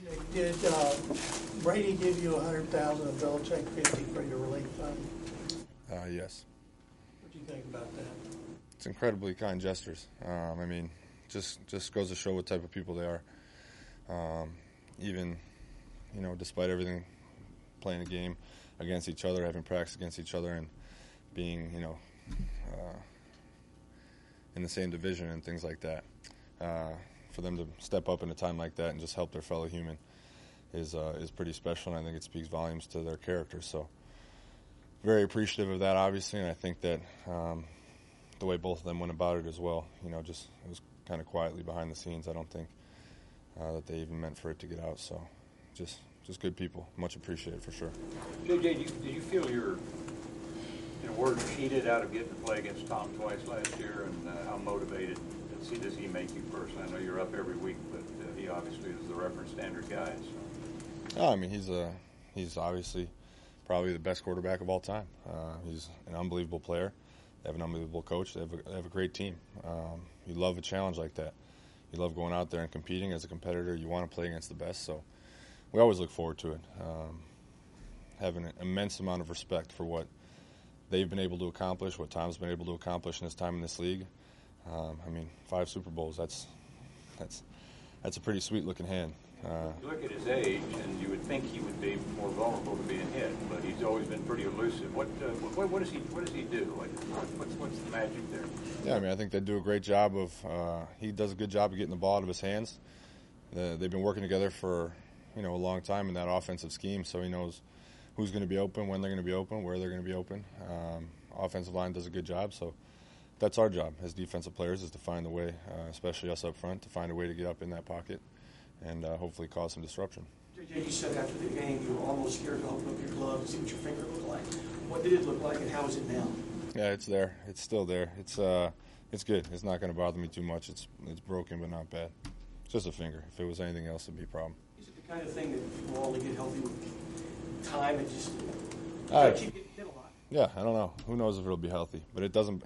Did Brady give you $100,000 and Belichick $50 for your relief fund? Yes. What do you think about that? It's incredibly kind gestures. I mean, just goes to show what type of people they are. Even, despite everything, playing a game against each other, having practice against each other, and being, in the same division and things like that. For them to step up in a time like that and just help their fellow human is pretty special, and I think it speaks volumes to their character. So very appreciative of that, obviously, and I think that the way both of them went about it as well, just it was kind of quietly behind the scenes. I don't think that they even meant for it to get out. So just good people. Much appreciated for sure. JJ, did you feel you're, in a word, cheated out of getting to play against Tom twice last year, and how motivated does he make you personally? I know you're up every week, but he obviously is the reference standard guy. So. Oh, I mean, he's obviously probably the best quarterback of all time. He's an unbelievable player. They have an unbelievable coach. They have a great team. You love a challenge like that. You love going out there and competing as a competitor. You want to play against the best, so we always look forward to it. Have an immense amount of respect for what they've been able to accomplish, what Tom's been able to accomplish in his time in this league. I mean, 5 Super Bowls, that's a pretty sweet-looking hand. You look at his age, and you would think he would be more vulnerable to being hit, but he's always been pretty elusive. What does he do? What's the magic there? Yeah, I mean, I think they do a great job of. He does a good job of getting the ball out of his hands. They've been working together for a long time in that offensive scheme, so he knows who's going to be open, when they're going to be open, where they're going to be open. Offensive line does a good job, so that's our job as defensive players, is to find a way, especially us up front, to find a way to get up in that pocket and hopefully cause some disruption. JJ, you said after the game you were almost scared to open up your glove and see what your finger looked like. What did it look like, and how is it now? Yeah, it's there. It's still there. It's good. It's not going to bother me too much. It's broken, but not bad. It's just a finger. If it was anything else, it'd be a problem. Is it the kind of thing that people only get healthy with time and just keep getting hit a lot? Yeah, I don't know. Who knows if it'll be healthy? But it doesn't.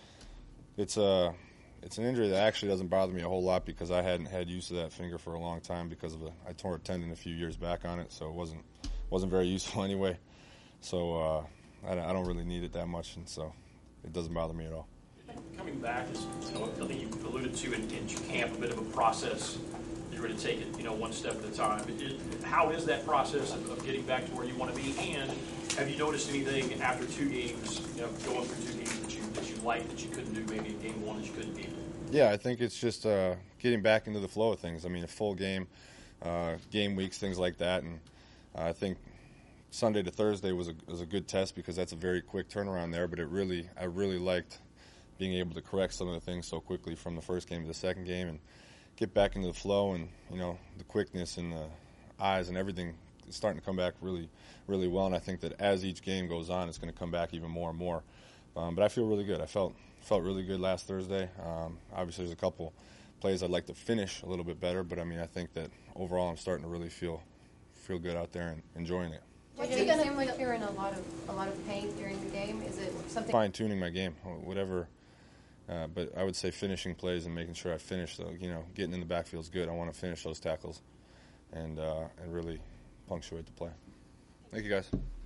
It's an injury that actually doesn't bother me a whole lot because I hadn't had use of that finger for a long time because I tore a tendon a few years back on it, so it wasn't very useful anyway. So I don't really need it that much, and so it doesn't bother me at all. Coming back is something you alluded to in camp, a bit of a process. You're going to take it, one step at a time. How is that process of getting back to where you want to be? And have you noticed anything after 2 games, going through 2 games that you like that you couldn't do maybe in game 1 that you couldn't do? Yeah, I think it's just getting back into the flow of things. I mean, a full game, game weeks, things like that, and I think Sunday to Thursday was a good test because that's a very quick turnaround there. But I really liked being able to correct some of the things so quickly from the first game to the second game and get back into the flow, and the quickness and the eyes and everything is starting to come back really, really well. And I think that as each game goes on, it's going to come back even more and more. But I feel really good. I felt really good last Thursday. Obviously, there's a couple plays I'd like to finish a little bit better, but I mean, I think that overall I'm starting to really feel good out there and enjoying it. Does it seem like you're in a lot of pain during the game? Is it something? Fine-tuning my game, whatever. But I would say finishing plays and making sure I finish. So getting in the backfield is good. I want to finish those tackles and really punctuate the play. Thank you, guys.